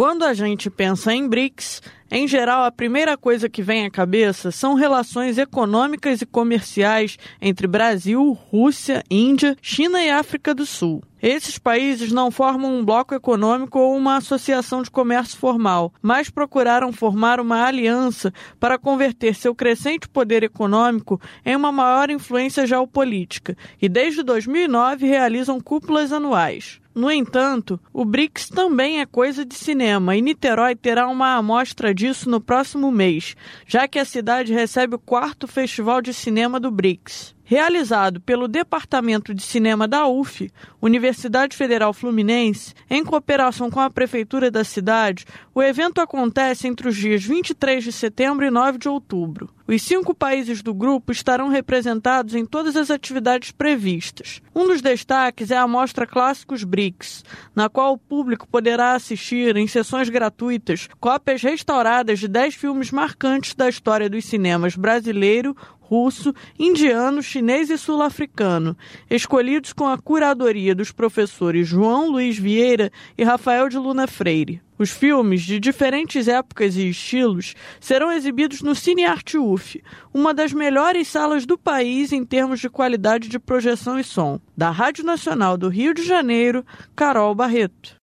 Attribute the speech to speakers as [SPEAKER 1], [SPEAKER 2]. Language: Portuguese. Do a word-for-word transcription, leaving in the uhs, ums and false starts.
[SPEAKER 1] Quando a gente pensa em BRICS, em geral, a primeira coisa que vem à cabeça são relações econômicas e comerciais entre Brasil, Rússia, Índia, China e África do Sul. Esses países não formam um bloco econômico ou uma associação de comércio formal, mas procuraram formar uma aliança para converter seu crescente poder econômico em uma maior influência geopolítica e, desde dois mil e nove, realizam cúpulas anuais. No entanto, o BRICS também é coisa de cinema e Niterói terá uma amostra disso no próximo mês, já que a cidade recebe o quarto Festival de Cinema do BRICS. Realizado pelo Departamento de Cinema da U F, Universidade Federal Fluminense, em cooperação com a Prefeitura da cidade, o evento acontece entre os dias vinte e três de setembro e nove de outubro. Os cinco países do grupo estarão representados em todas as atividades previstas. Um dos destaques é a Mostra Clássicos BRICS, na qual o público poderá assistir, em sessões gratuitas, cópias restauradas de dez filmes marcantes da história dos cinemas brasileiro, russo, indiano, chinês e sul-africano, escolhidos com a curadoria dos professores João Luiz Vieira e Rafael de Luna Freire. Os filmes, de diferentes épocas e estilos, serão exibidos no Cinearte U F, uma das melhores salas do país em termos de qualidade de projeção e som. Da Rádio Nacional do Rio de Janeiro, Carol Barreto.